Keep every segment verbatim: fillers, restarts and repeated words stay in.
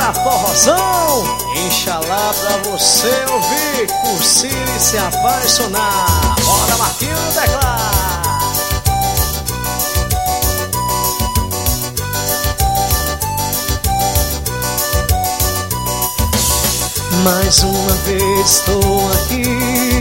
Inxalá forrozão, Inxalá pra você ouvir, curtir e se apaixonar. Bora, Marquinhos no teclado. Mais uma vez estou aqui,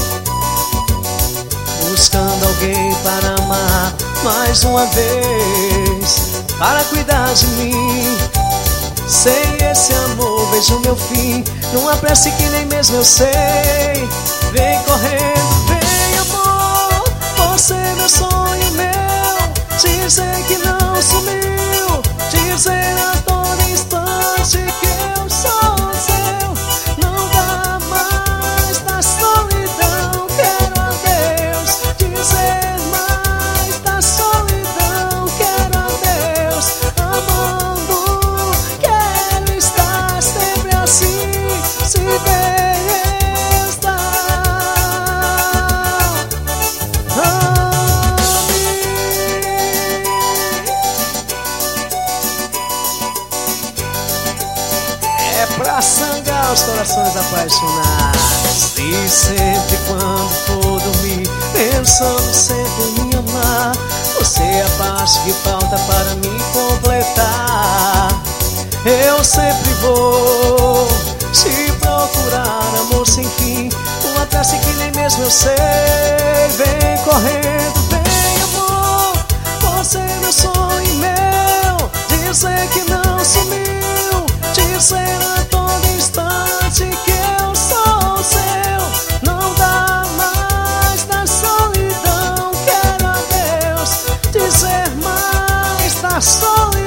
buscando alguém para amar. Mais uma vez, para cuidar de mim. Sem esse amor vejo meu fim, numa prece que nem mesmo eu sei. Vem correndo, vem amor, você é meu sonho meu. Dizer que não sumiu, dizer a todo instante que eu sou seu. Não dá mais da solidão, quero a Deus dizer mais da solidão, quero a Deus amando, quero estar sempre assim, se Deus está a mim. É pra sangar os corações apaixonados, e sempre quando for dormir, pensando sempre em me amar. Você é a parte que falta para me completar. Eu sempre vou te procurar, amor sem fim, uma prece que nem mesmo eu sei. Vem correndo, vem amor, você é meu sonho e meu. Dizer que não sumiu, dizer a todo instante que eu sou seu. Não dá mais da solidão, quero a Deus dizer mais da solidão.